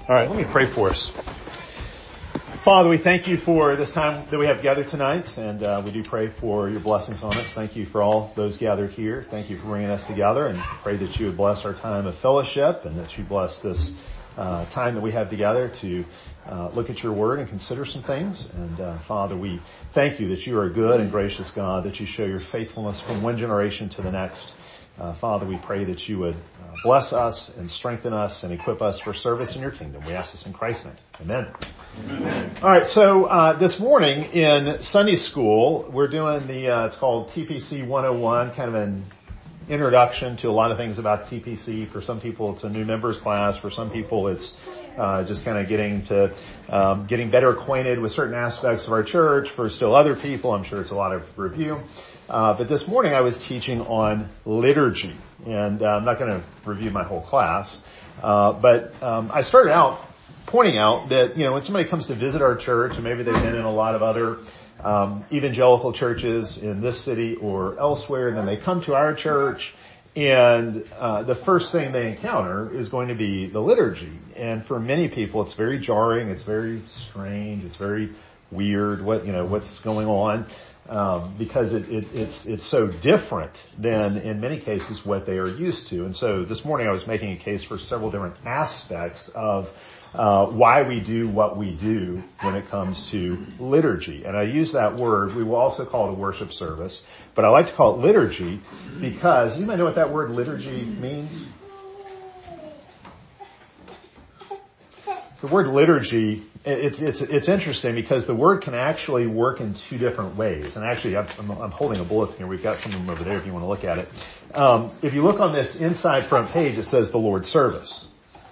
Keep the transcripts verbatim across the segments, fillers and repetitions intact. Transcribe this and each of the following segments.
All right, let me pray for us. Father, we thank you for this time that we have gathered tonight, and uh, we do pray for your blessings on us. Thank you for all those gathered here. Thank you for bringing us together, and pray that you would bless our time of fellowship and that you bless this uh, time that we have together to uh, look at your word and consider some things. And uh, Father, we thank you that you are a good and gracious God, that you show your faithfulness from one generation to the next. Uh, Father, we pray that you would uh, bless us and strengthen us and equip us for service in your kingdom. We ask this in Christ's name. Amen. Amen. All right, so uh, this morning in Sunday school, we're doing the, uh, it's called T P C one oh one, kind of an introduction to a lot of things about T P C. For some people, it's a new members class. For some people, it's uh, just kind of getting to, um, getting better acquainted with certain aspects of our church. For still other people, I'm sure it's a lot of review. Uh, but this morning I was teaching on liturgy, and uh, I'm not going to review my whole class. Uh, but um, I started out pointing out that, you know, when somebody comes to visit our church, and maybe they've been in a lot of other um, evangelical churches in this city or elsewhere, and then they come to our church, and uh, the first thing they encounter is going to be the liturgy. And for many people, it's very jarring, it's very strange, it's very weird. What you know, what's going on? Um, because it, it, it's, it's so different than in many cases what they are used to. And so this morning I was making a case for several different aspects of, uh, why we do what we do when it comes to liturgy. And I use that word, we will also call it a worship service, but I like to call it liturgy because, you might know what that word liturgy means? The word liturgy, it's, it's, it's interesting because the word can actually work in two different ways. And actually, I'm, I'm holding a bulletin here. We've got some of them over there if you want to look at it. Um, if you look on this inside front page, it says the Lord's service.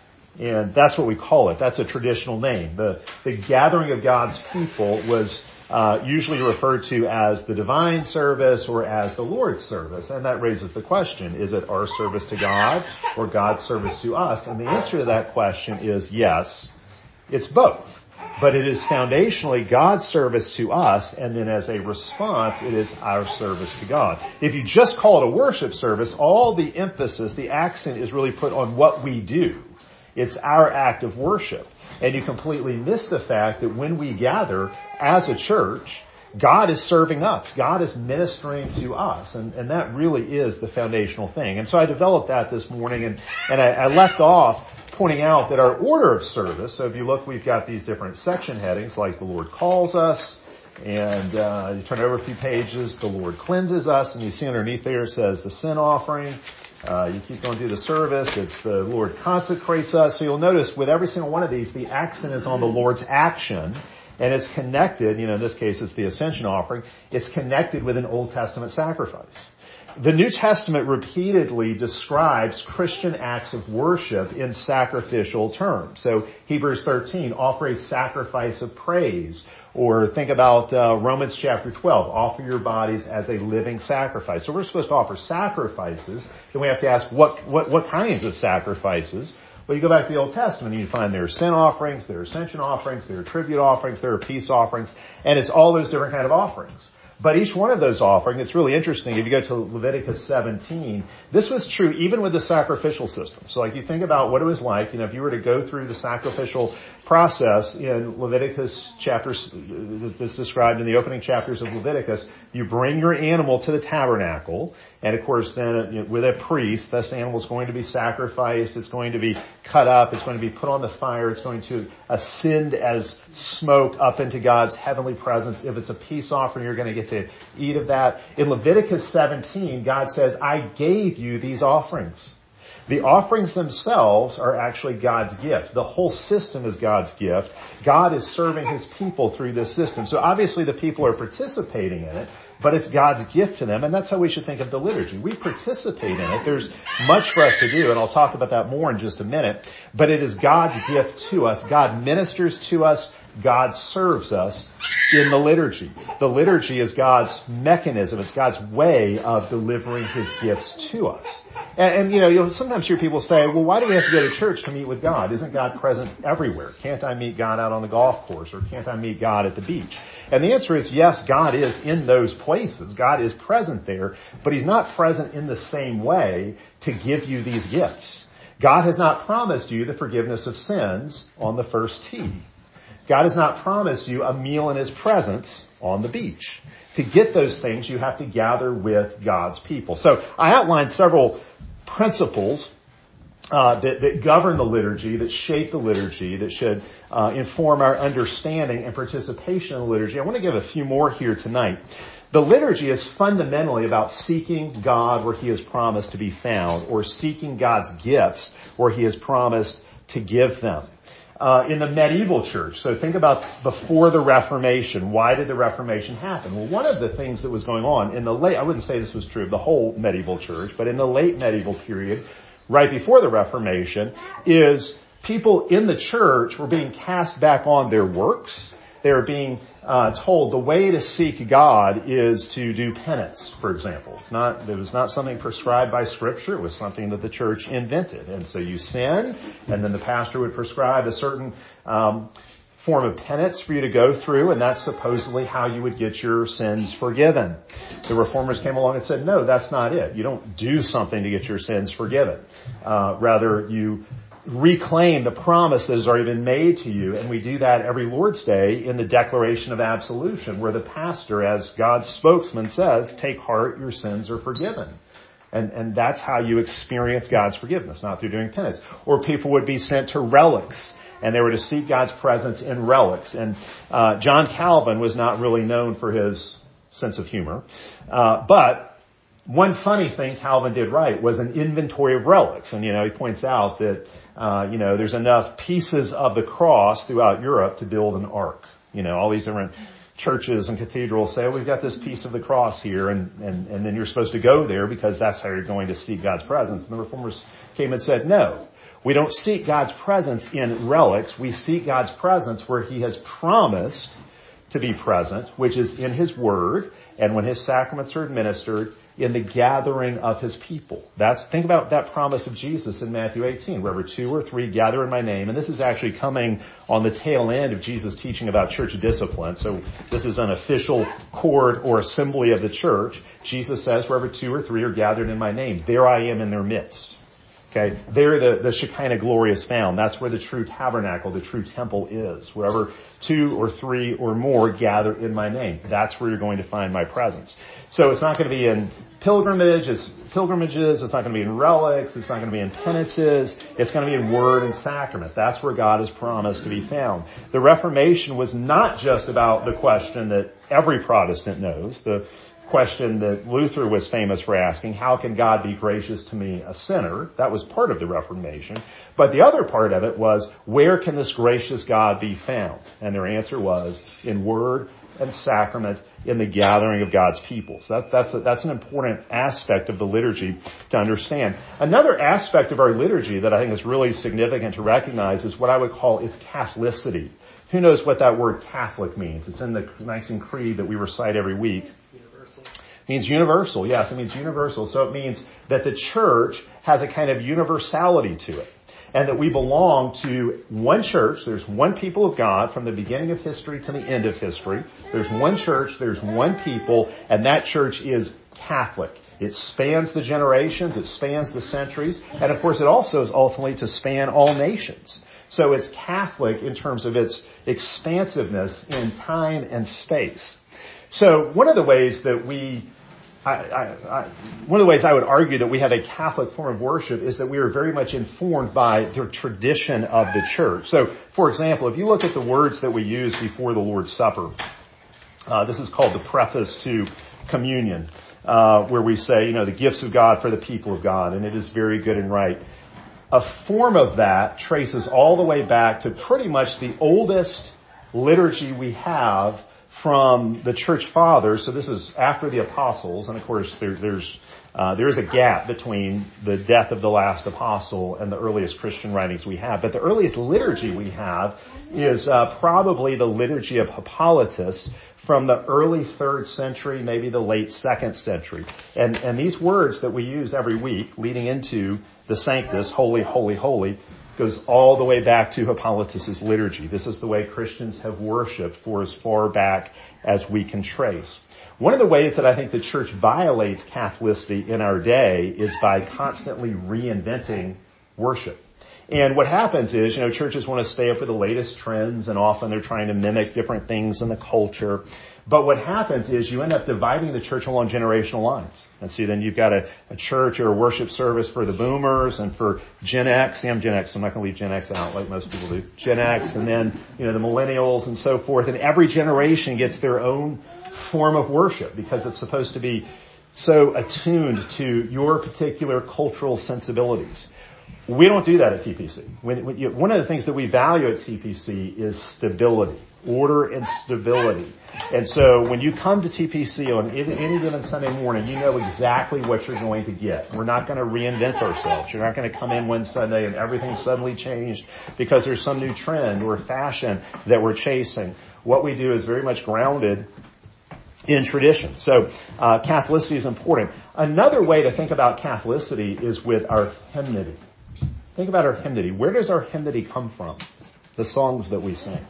And that's what we call it. That's a traditional name. The, the gathering of God's people was uh, usually referred to as the divine service or as the Lord's service. And that raises the question, is it our service to God or God's service to us? And the answer to that question is yes. It's both, but it is foundationally God's service to us, and then as a response, it is our service to God. If you just call it a worship service, all the emphasis, the accent is really put on what we do. It's our act of worship. And you completely miss the fact that when we gather as a church, God is serving us. God is ministering to us. And, and that really is the foundational thing. And so I developed that this morning, and, and I, I left off pointing out that our order of service, so if you look, we've got these different section headings like the Lord calls us, and uh, you turn over a few pages, the Lord cleanses us, and you see underneath there it says the sin offering. Uh, you keep going through the service, it's the Lord consecrates us. So you'll notice with every single one of these, the accent is on the Lord's action, and it's connected, you know, in this case it's the ascension offering, it's connected with an Old Testament sacrifice. The New Testament repeatedly describes Christian acts of worship in sacrificial terms. So Hebrews thirteen, offer a sacrifice of praise. Or think about uh, Romans chapter twelve, offer your bodies as a living sacrifice. So we're supposed to offer sacrifices. Then we have to ask what, what, what kinds of sacrifices? Well, you go back to the Old Testament and you find there are sin offerings, there are ascension offerings, there are tribute offerings, there are peace offerings, and it's all those different kind of offerings. But each one of those offerings, it's really interesting. If you go to Leviticus seventeen, this was true even with the sacrificial system. So like you think about what it was like, you know, if you were to go through the sacrificial process in Leviticus chapters, that's described in the opening chapters of Leviticus, you bring your animal to the tabernacle, and of course then you know, with a priest, this animal is going to be sacrificed, it's going to be cut up, it's going to be put on the fire, it's going to ascend as smoke up into God's heavenly presence. If it's a peace offering, you're going to get to eat of that. In Leviticus seventeen, God says, I gave you these offerings. The offerings themselves are actually God's gift. The whole system is God's gift. God is serving his people through this system. So obviously the people are participating in it, but it's God's gift to them, and that's how we should think of the liturgy. We participate in it. There's much for us to do, and I'll talk about that more in just a minute, but it is God's gift to us. God ministers to us. God serves us in the liturgy. The liturgy is God's mechanism. It's God's way of delivering his gifts to us. And, and, you know, you'll sometimes hear people say, well, why do we have to go to church to meet with God? Isn't God present everywhere? Can't I meet God out on the golf course, or can't I meet God at the beach? And the answer is yes, God is in those places. God is present there, but he's not present in the same way to give you these gifts. God has not promised you the forgiveness of sins on the first tee. God has not promised you a meal in his presence on the beach. To get those things, you have to gather with God's people. So I outlined several principles uh, that, that govern the liturgy, that shape the liturgy, that should uh, inform our understanding and participation in the liturgy. I want to give a few more here tonight. The liturgy is fundamentally about seeking God where he has promised to be found, or seeking God's gifts where he has promised to give them. Uh, in the medieval church, so think about before the Reformation. Why did the Reformation happen? Well, one of the things that was going on in the late, I wouldn't say this was true of the whole medieval church, but in the late medieval period, right before the Reformation, is people in the church were being cast back on their works. They were being uh, told the way to seek God is to do penance, for example. It's not, it was not something prescribed by Scripture. It was something that the church invented. And so you sin, and then the pastor would prescribe a certain um, form of penance for you to go through, and that's supposedly how you would get your sins forgiven. The Reformers came along and said, no, that's not it. You don't do something to get your sins forgiven. Uh, rather, you reclaim the promise that has already been made to you. And we do that every Lord's Day in the declaration of absolution, where the pastor, as God's spokesman, says, take heart, your sins are forgiven. And, and that's how you experience God's forgiveness, not through doing penance. Or people would be sent to relics, and they were to seek God's presence in relics. And uh, John Calvin was not really known for his sense of humor. Uh, but one funny thing Calvin did right was an inventory of relics. And, you know, he points out that, uh, you know, there's enough pieces of the cross throughout Europe to build an ark. You know, all these different churches and cathedrals say, oh, we've got this piece of the cross here, and, and, and then you're supposed to go there because that's how you're going to seek God's presence. And the Reformers came and said, no, we don't seek God's presence in relics. We seek God's presence where he has promised to be present, which is in his word, and when his sacraments are administered, in the gathering of his people. That's, think about that promise of Jesus in Matthew eighteen, wherever two or three gather in my name. And this is actually coming on the tail end of Jesus' teaching about church discipline. So this is an official court or assembly of the church. Jesus says, wherever two or three are gathered in my name, there I am in their midst. Okay, there the, the Shekinah glory is found. That's where the true tabernacle, the true temple is. Wherever two or three or more gather in my name, that's where you're going to find my presence. So it's not going to be in pilgrimage, it's pilgrimages, it's not going to be in relics, it's not going to be in penances, it's going to be in word and sacrament. That's where God has promised to be found. The Reformation was not just about the question that every Protestant knows, the question that Luther was famous for asking, how can God be gracious to me, a sinner? That was part of the Reformation. But the other part of it was, where can this gracious God be found? And their answer was, in word and sacrament, in the gathering of God's people. So that, that's, a, that's an important aspect of the liturgy to understand. Another aspect of our liturgy that I think is really significant to recognize is what I would call its Catholicity. Who knows what that word Catholic means? It's in the Nicene Creed that we recite every week. It means universal. Yes, it means universal. So it means that the church has a kind of universality to it, and that we belong to one church. There's one people of God from the beginning of history to the end of history. There's one church, there's one people, and that church is Catholic. It spans the generations, it spans the centuries, and of course it also is ultimately to span all nations. So it's Catholic in terms of its expansiveness in time and space. So one of the ways that we, I, I, I, one of the ways I would argue that we have a Catholic form of worship is that we are very much informed by the tradition of the church. So, for example, if you look at the words that we use before the Lord's Supper, uh, this is called the preface to communion, uh, where we say, you know, the gifts of God for the people of God, and it is very good and right. A form of that traces all the way back to pretty much the oldest liturgy we have from the church fathers. So this is after the apostles, and of course there, there's uh, there is a gap between the death of the last apostle and the earliest Christian writings we have. But the earliest liturgy we have is uh, probably the liturgy of Hippolytus from the early third century, maybe the late second century. And and these words that we use every week leading into the Sanctus, holy, holy, holy, goes all the way back to Hippolytus' liturgy. This is the way Christians have worshipped for as far back as we can trace. One of the ways that I think the church violates Catholicity in our day is by constantly reinventing worship. And what happens is, you know, churches want to stay up with the latest trends, and often they're trying to mimic different things in the culture. But what happens is you end up dividing the church along generational lines. And see, then you've got a, a church or a worship service for the boomers and for Gen X. See, I'm Gen X, so I'm not going to leave Gen X out like most people do. Gen X, and then, you know, the millennials and so forth. And every generation gets their own form of worship because it's supposed to be so attuned to your particular cultural sensibilities. We don't do that at T P C. When, when you, one of the things that we value at T P C is stability, order and stability. And so when you come to T P C on any, any given Sunday morning, you know exactly what you're going to get. We're not going to reinvent ourselves. You're not going to come in one Sunday and everything suddenly changed because there's some new trend or fashion that we're chasing. What we do is very much grounded in tradition. So uh, Catholicity is important. Another way to think about Catholicity is with our hymnody. Think about our hymnody. Where does our hymnody come from? The songs that we sing.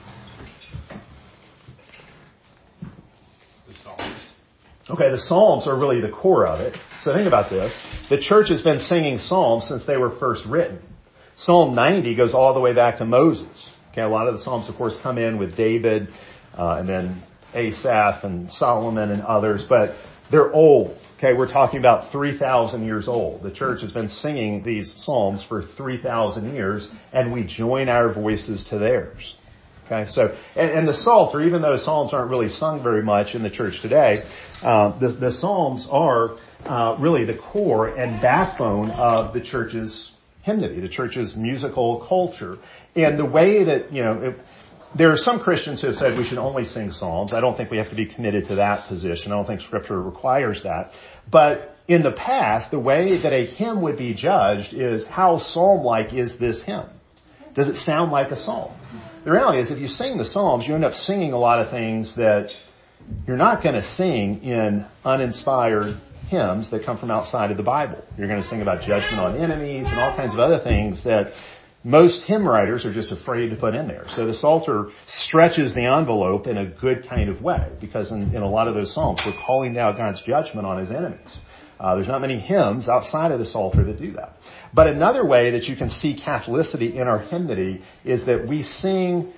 The Psalms. Okay, the Psalms are really the core of it. So think about this. The church has been singing Psalms since they were first written. Psalm ninety goes all the way back to Moses. Okay, a lot of the Psalms, of course, come in with David, uh, and then Asaph and Solomon and others, but they're old. Okay, we're talking about three thousand years old. The church has been singing these psalms for three thousand years, and we join our voices to theirs. Okay, so, and, and the Psalter, even though psalms aren't really sung very much in the church today, uh, the, the psalms are uh, really the core and backbone of the church's hymnody, the church's musical culture. And the way that, you know, it, there are some Christians who have said we should only sing psalms. I don't think we have to be committed to that position. I don't think Scripture requires that. But in the past, the way that a hymn would be judged is how psalm-like is this hymn? Does it sound like a psalm? The reality is if you sing the psalms, you end up singing a lot of things that you're not going to sing in uninspired hymns that come from outside of the Bible. You're going to sing about judgment on enemies and all kinds of other things that most hymn writers are just afraid to put in there. So the Psalter stretches the envelope in a good kind of way because in, in a lot of those psalms we're calling down God's judgment on his enemies. Uh, there's not many hymns outside of the Psalter that do that. But another way that you can see Catholicity in our hymnody is that we sing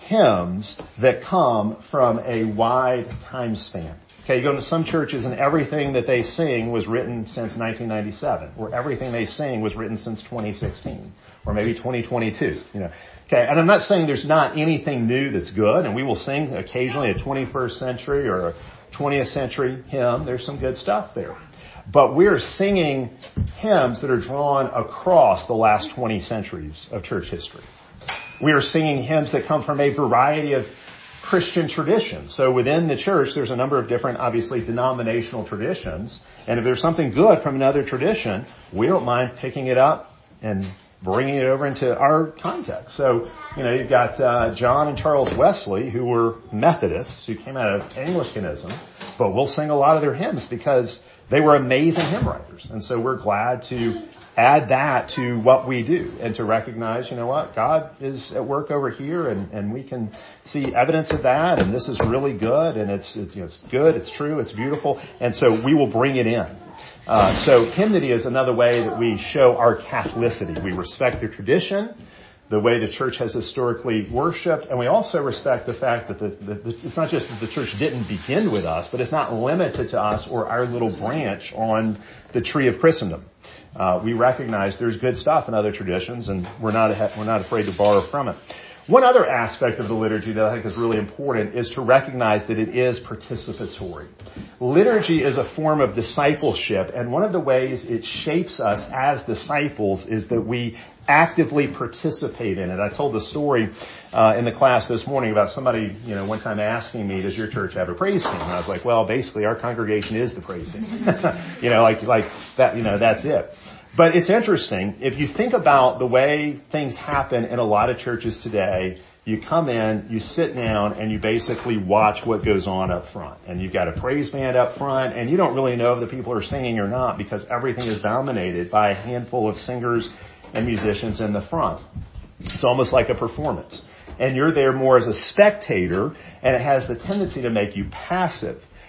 hymns that come from a wide time span. Okay, you go to some churches and everything that they sing was written since nineteen ninety-seven, or everything they sing was written since twenty sixteen, or maybe twenty twenty-two, you know. Okay, and I'm not saying there's not anything new that's good, and we will sing occasionally a twenty-first century or a twentieth century hymn. There's some good stuff there. But we're singing hymns that are drawn across the last twenty centuries of church history. We are singing hymns that come from a variety of Christian traditions. So within the church, there's a number of different, obviously, denominational traditions. And if there's something good from another tradition, we don't mind picking it up and bringing it over into our context. So, you know, you've got uh, John and Charles Wesley, who were Methodists, who came out of Anglicanism, but we'll sing a lot of their hymns because they were amazing hymn writers. And so we're glad to add that to what we do and to recognize, you know what, God is at work over here and, and we can see evidence of that, and this is really good, and it's, it's, you know, it's good, it's true, it's beautiful, and so we will bring it in. Uh, so hymnody is another way that we show our Catholicity. We respect the tradition, the way the church has historically worshipped, and we also respect the fact that the, the, the, it's not just that the church didn't begin with us, but it's not limited to us or our little branch on the tree of Christendom. Uh, we recognize there's good stuff in other traditions, and we're not we're not afraid to borrow from it. One other aspect of the liturgy that I think is really important is to recognize that it is participatory. Liturgy is a form of discipleship, and one of the ways it shapes us as disciples is that we actively participate in it. I told the story uh, in the class this morning about somebody, you know, one time asking me, does your church have a praise team? And I was like, well, basically our congregation is the praise team. you know, like, like that, you know, that's it. But it's interesting. If you think about the way things happen in a lot of churches today, you come in, you sit down, and you basically watch what goes on up front. And you've got a praise band up front, and you don't really know if the people are singing or not because everything is dominated by a handful of singers and musicians in the front. It's almost like a performance. And you're there more as a spectator, and it has the tendency to make you passive.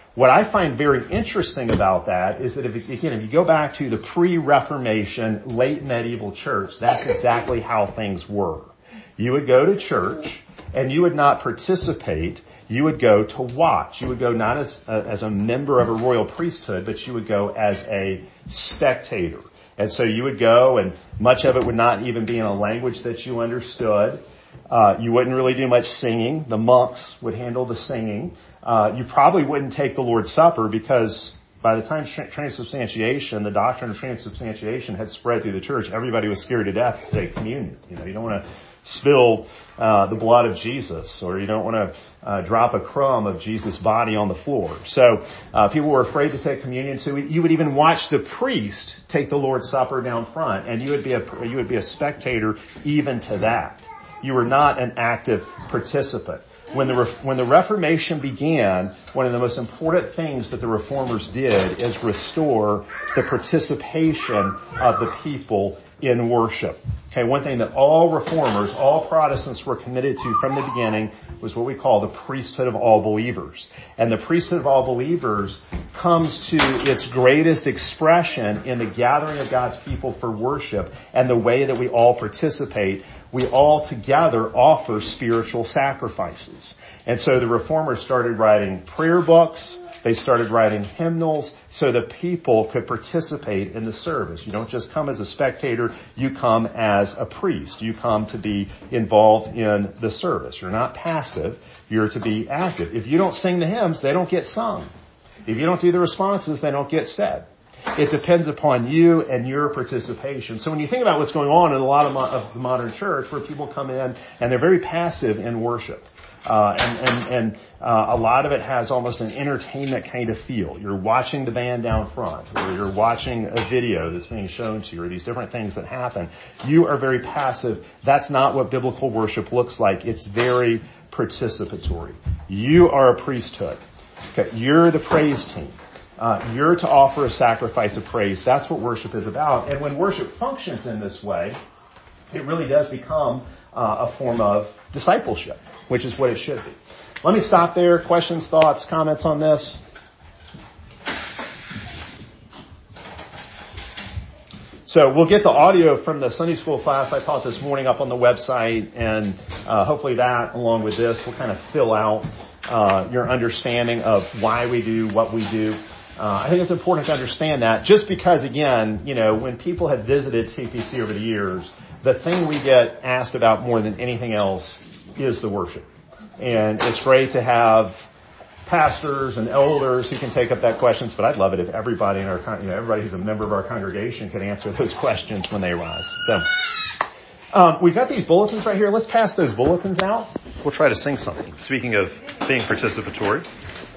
What I find very interesting about that is that if, again, if you go back to the pre-Reformation, late medieval church, that's exactly how things were. You would go to church and you would not participate. You would go to watch. You would go not as a, as a member of a royal priesthood, but you would go as a spectator. And so you would go, and much of it would not even be in a language that you understood. Uh, you wouldn't really do much singing. The monks would handle the singing. Uh, you probably wouldn't take the Lord's Supper because by the time transubstantiation, the doctrine of transubstantiation had spread through the church. Everybody was scared to death to take communion. You know, you don't want to spill uh, the blood of Jesus, or you don't want to uh, drop a crumb of Jesus' body on the floor. So uh, people were afraid to take communion. So you would even watch the priest take the Lord's Supper down front, and you would be a you would be a spectator even to that. You were not an active participant. When the when the Reformation began, one of the most important things that the Reformers did is restore the participation of the people in worship. Okay, one thing that all Reformers, all Protestants were committed to from the beginning was what we call the priesthood of all believers. And the priesthood of all believers comes to its greatest expression in the gathering of God's people for worship and the way that we all participate. We all together offer spiritual sacrifices. And so the Reformers started writing prayer books. They started writing hymnals so the people could participate in the service. You don't just come as a spectator. You come as a priest. You come to be involved in the service. You're not passive. You're to be active. If you don't sing the hymns, they don't get sung. If you don't do the responses, they don't get said. It depends upon you and your participation. So when you think about what's going on in a lot of, mo- of the modern church, where people come in and they're very passive in worship, uh, and and, and uh, a lot of it has almost an entertainment kind of feel. You're watching the band down front, or you're watching a video that's being shown to you, or these different things that happen. You are very passive. That's not what biblical worship looks like. It's very participatory. You are a priesthood. Okay, you're the praise team. Uh, you're to offer a sacrifice of praise. That's what worship is about. And when worship functions in this way, it really does become uh, a form of discipleship, which is what it should be. Let me stop there. Questions, thoughts, comments on this? So we'll get the audio from the Sunday school class I taught this morning up on the website, and uh, hopefully that, along with this, will kind of fill out uh, your understanding of why we do what we do. Uh, I think it's important to understand that, just because, again, you know, when people have visited C P C over the years, the thing we get asked about more than anything else is the worship. And it's great to have pastors and elders who can take up that questions, but I'd love it if everybody in our, you know, everybody who's a member of our congregation could answer those questions when they arise. So, um, we've got these bulletins right here. Let's pass those bulletins out. We'll try to sing something. Speaking of being participatory.